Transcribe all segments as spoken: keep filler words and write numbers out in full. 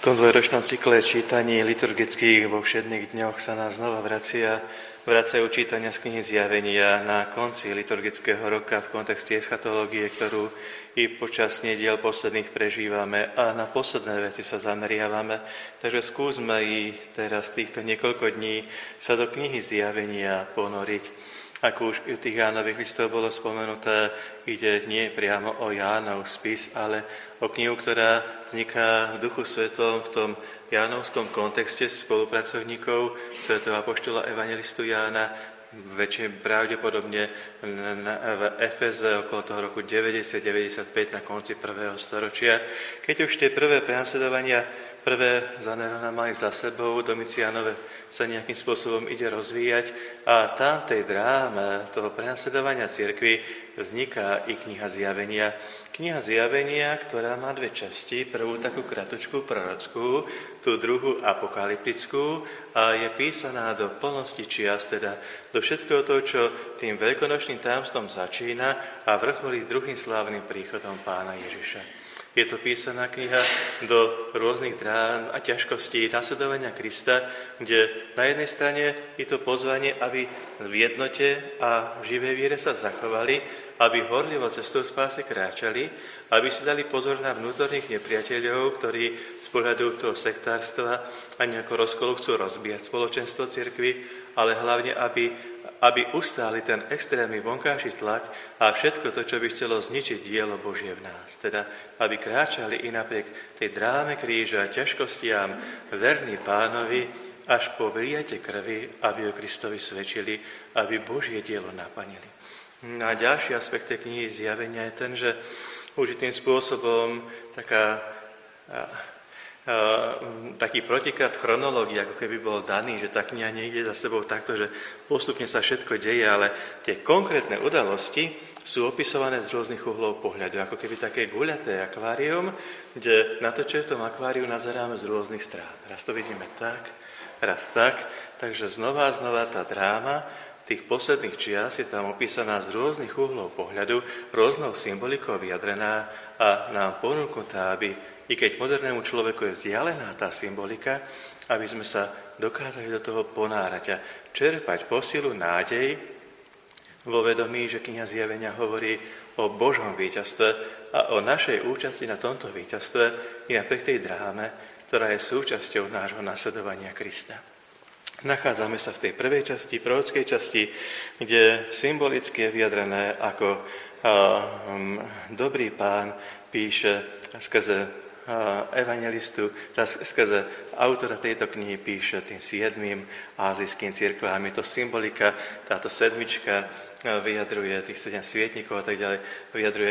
V tom dvojročnom cykle čítaní liturgických vo všedných dňoch sa nás znova vracia, vracajú čítania z knihy Zjavenia na konci liturgického roka v kontexte eschatológie, ktorú i počas nediel posledných prežívame a na posledné veci sa zameriavame. Takže skúsme i teraz týchto niekoľko dní sa do knihy Zjavenia ponoriť. Ako už u tých Jánových listov bolo spomenuté, ide nie priamo o Jánov spis, ale o knihu, ktorá vzniká v Duchu Svetom v tom jánovskom kontexte spolupracovníkov svätého apoštola evangelistu Jána, väčšine pravdepodobne v Efeze okolo toho roku deväťdesiat deväťdesiatpäť na konci prvého storočia. Keď už tie prvé prenasledovania, prvé za Nerona mali za sebou, Domiciánove sa nejakým spôsobom ide rozvíjať a tam v tej dráme toho prenasledovania cirkvi vzniká i kniha Zjavenia. Kniha Zjavenia, ktorá má dve časti, prvú takú kratučku prorockú, tú druhú apokalyptickú a je písaná do plnosti čias, teda do všetkého toho, čo tým veľkonočným tajomstvom začína a vrcholí druhým slávnym príchodom Pána Ježiša. Je to písaná kniha do rôznych drám a ťažkostí nasledovania Krista, kde na jednej strane je to pozvanie, aby v jednote a v živej viere sa zachovali, aby horlivo cestou spásy kráčali, aby si dali pozor na vnútorných nepriateľov, ktorí z pohľadu toho sektárstva a nejako rozkolu chcú rozbíjať spoločenstvo cirkvi, ale hlavne, aby aby ustáli ten extrémny vonkajší tlak a všetko to, čo by chcelo zničiť dielo Božie v nás. Teda, aby kráčali i napriek tej dráme kríža, ťažkostiam, verní Pánovi, až po vyliate krvi, aby o Kristovi svedčili, aby Božie dielo naplnili. A ďalší aspekt tej knihy Zjavenia je ten, že určitým spôsobom taká... Uh, taký protiklad chronológie, ako keby bol daný, že tá kniha nejde za sebou takto, že postupne sa všetko deje, ale tie konkrétne udalosti sú opisované z rôznych uhlov pohľadu, ako keby také guľaté akvárium, kde na to, čo je v tom akváriu, nazeráme z rôznych strán. Raz to vidíme tak, raz tak, takže znova a znova tá dráma tých posledných čias je tam opísaná z rôznych uhlov pohľadu, rôznou symbolikou vyjadrená a nám ponúknutá, aby i keď modernému človeku je vzdialená tá symbolika, aby sme sa dokázali do toho ponárať a čerpať posilu, nádej vo vedomí, že kniha Zjavenia hovorí o Božom víťazstve a o našej účasti na tomto víťazstve i napriek tej dráme, ktorá je súčasťou nášho nasledovania Krista. Nachádzame sa v tej prvej časti, prorockej časti, kde symbolicky je vyjadrené, ako um, dobrý Pán píše skrze evangelistu, skrze autora tejto knihy píše tým siedmým ázijským cirkvám. Je to symbolika, táto sedmička vyjadruje tých sedem svietnikov a tak ďalej, vyjadruje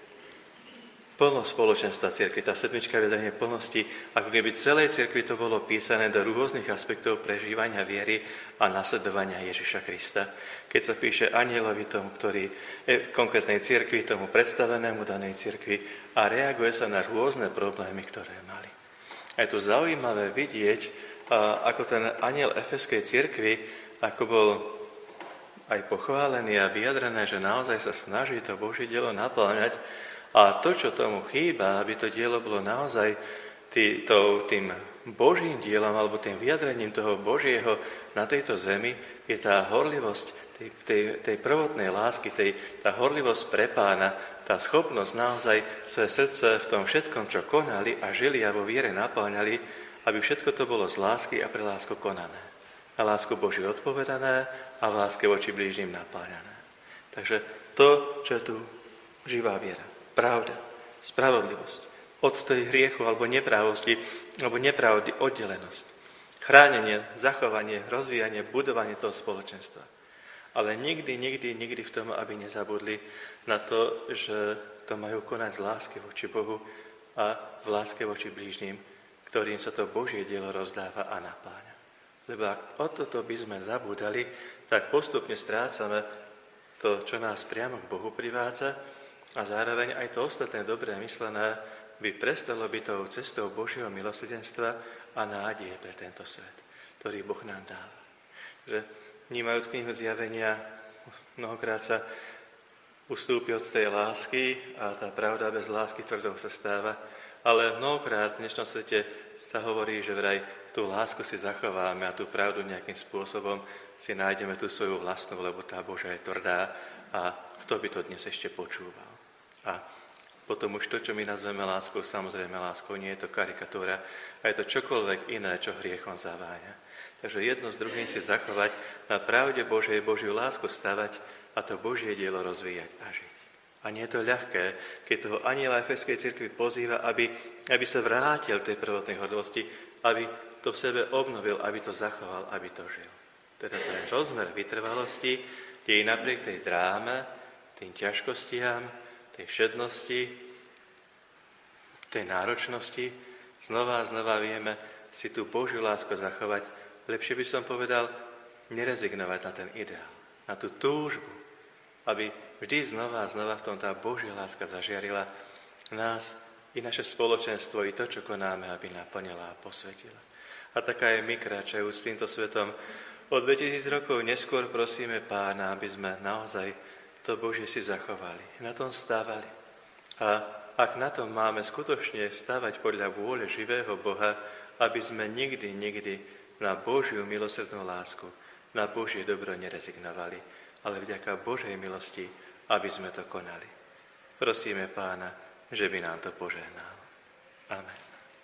plnosť spoločenstva cirkvi. Tá sedmička vyjadrenie plnosti, ako keby celej cirkvi to bolo písané do rôznych aspektov prežívania viery a nasledovania Ježiša Krista. Keď sa píše anjelovi tomu, ktorý je konkrétnej cirkvi, tomu predstavenému danej cirkvi a reaguje sa na rôzne problémy, ktoré mali. A je tu zaujímavé vidieť, ako ten anjel efeskej cirkvi, ako bol aj pochválený a vyjadrené, že naozaj sa snaží to Božie dielo napĺňať. A to, čo tomu chýba, aby to dielo bolo naozaj tý, to, tým Božím dielom alebo tým vyjadrením toho Božieho na tejto zemi, je tá horlivosť tej, tej, tej prvotnej lásky, tej, tá horlivosť pre Pána, tá schopnosť naozaj svoje srdce v tom všetkom, čo konali a žili a vo viere napĺňali, aby všetko to bolo z lásky a pre lásku konané. Na lásku Božiu odpovedané a v láske voči blížnym napĺňané. Takže to, čo je tu živá viera. Pravda, spravodlivosť, od tej hriechu alebo neprávosti, alebo nepravdy oddelenosť. Chránenie, zachovanie, rozvíjanie, budovanie toho spoločenstva. Ale nikdy, nikdy, nikdy v tom, aby nezabudli na to, že to majú konať z lásky voči Bohu a v láske voči blížnym, ktorým sa to Božie dielo rozdáva a napáňa. Lebo ak o toto by sme zabudali, tak postupne strácame to, čo nás priamo k Bohu privádza, a zároveň aj to ostatné dobré myslené by prestalo byť tou cestou Božieho milosrdenstva a nádeje pre tento svet, ktorý Boh nám dáva. Že vnímajúc knihu Zjavenia, mnohokrát sa ustúpi od tej lásky a tá pravda bez lásky tvrdou sa stáva Ale mnohokrát v dnešnom svete sa hovorí, že vraj tú lásku si zachováme a tú pravdu nejakým spôsobom si nájdeme tú svoju vlastnú, lebo tá Božia je tvrdá a kto by to dnes ešte počúval. A potom už to, čo my nazveme láskou, samozrejme láskou nie je to karikatúra a je to čokoľvek iné, čo hriechom zaváňa. Takže jedno s druhým si zachovať, na pravde Božej Božiu lásku stavať a to Božie dielo rozvíjať a žiť. A nie je to ľahké, keď toho anjela Efeskej cirkvi pozýva, aby, aby sa vrátil k tej prvotnej horlivosti, aby to v sebe obnovil, aby to zachoval, aby to žil. Teda ten rozmer vytrvalosti je i napriek tej dráme, tým ťažkostiam, tej všednosti, tej náročnosti, znova a znova vieme si tú Božiu lásku zachovať. Lepšie by som povedal, nerezignovať na ten ideál, na tú túžbu, aby vždy znova a znova v tom tá Božia láska zažiarila nás i naše spoločenstvo, i to, čo konáme, aby naplnila a posvetila. A taká je my, kráčajúc s týmto svetom. O dvetisíc rokov neskôr prosíme Pána, aby sme naozaj to Božie si zachovali, na tom stávali. A ak na tom máme skutočne stavať podľa vôle živého Boha, aby sme nikdy, nikdy na Božiu milosrdnú lásku, na Božie dobro nerezignovali, ale vďaka Božej milosti, aby sme to konali. Prosíme Pána, že by nám to požehnal. Amen.